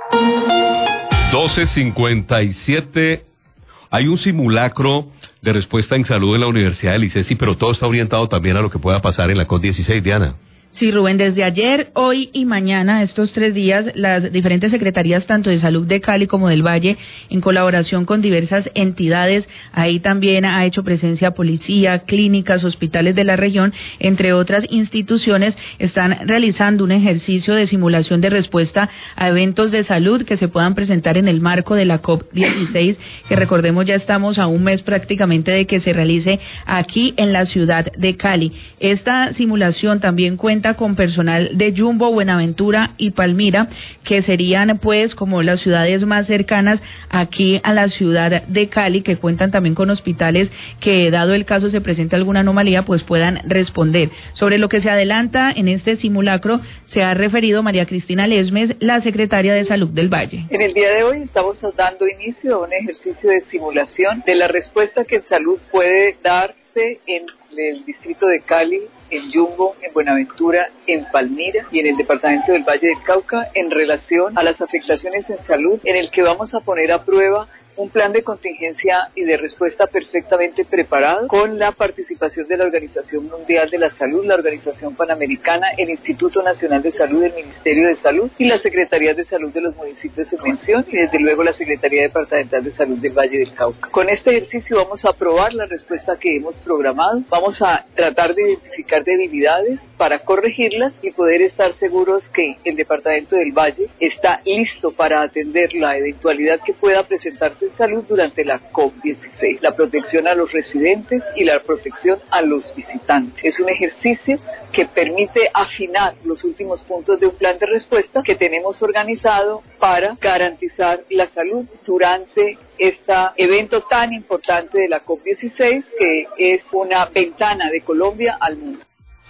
12:57. Hay un simulacro de respuesta en salud en la Universidad del ICESI, pero todo está orientado también a lo que pueda pasar en la COP16, Diana. Sí, Rubén, desde ayer, hoy y mañana, estos 3 días, las diferentes secretarías, tanto de salud de Cali como del Valle, en colaboración con diversas entidades, ahí también ha hecho presencia policía, clínicas, hospitales de la región, entre otras instituciones, están realizando un ejercicio de simulación de respuesta a eventos de salud que se puedan presentar en el marco de la COP16, que recordemos ya estamos a un mes prácticamente de que se realice aquí en la ciudad de Cali. Esta simulación también cuenta con personal de Jumbo, Buenaventura y Palmira, que serían pues como las ciudades más cercanas aquí a la ciudad de Cali, que cuentan también con hospitales que, dado el caso se presente alguna anomalía, pues puedan responder. Sobre lo que se adelanta en este simulacro se ha referido María Cristina Lesmes, la secretaria de Salud del Valle. En el día de hoy estamos dando inicio a un ejercicio de simulación de la respuesta que en salud puede darse en el distrito de Cali, en Jumbo, en Buenaventura, en Palmira y en el departamento del Valle del Cauca en relación a las afectaciones en salud, en el que vamos a poner a prueba un plan de contingencia y de respuesta perfectamente preparado con la participación de la Organización Mundial de la Salud, la Organización Panamericana, el Instituto Nacional de Salud, el Ministerio de Salud y las Secretarías de Salud de los municipios en mención y desde luego la Secretaría Departamental de Salud del Valle del Cauca. Con este ejercicio vamos a probar la respuesta que hemos programado, vamos a tratar de identificar debilidades para corregirlas y poder estar seguros que el Departamento del Valle está listo para atender la eventualidad que pueda presentarse en salud durante la COP16, la protección a los residentes y la protección a los visitantes. Es un ejercicio que permite afinar los últimos puntos de un plan de respuesta que tenemos organizado para garantizar la salud durante este evento tan importante de la COP16, que es una ventana de Colombia al mundo.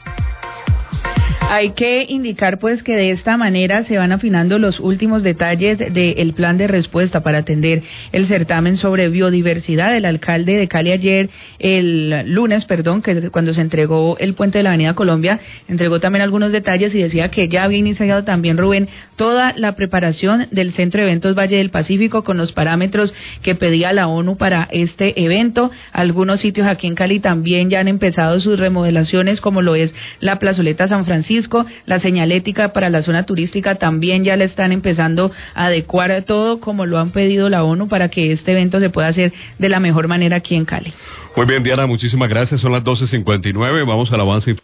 Hay que indicar pues que de esta manera se van afinando los últimos detalles del plan de respuesta para atender el certamen sobre biodiversidad. El alcalde de Cali ayer, el lunes, que cuando se entregó el puente de la Avenida Colombia, entregó también algunos detalles y decía que ya había iniciado también, Rubén, toda la preparación del Centro de Eventos Valle del Pacífico con los parámetros que pedía la ONU para este evento. Algunos sitios aquí en Cali también ya han empezado sus remodelaciones, como lo es la plazoleta San Francisco. La señalética para la zona turística también ya le están empezando a adecuar todo como lo han pedido la ONU para que este evento se pueda hacer de la mejor manera aquí en Cali. Muy bien, Diana, muchísimas gracias. Son las 12:59. Vamos al avance.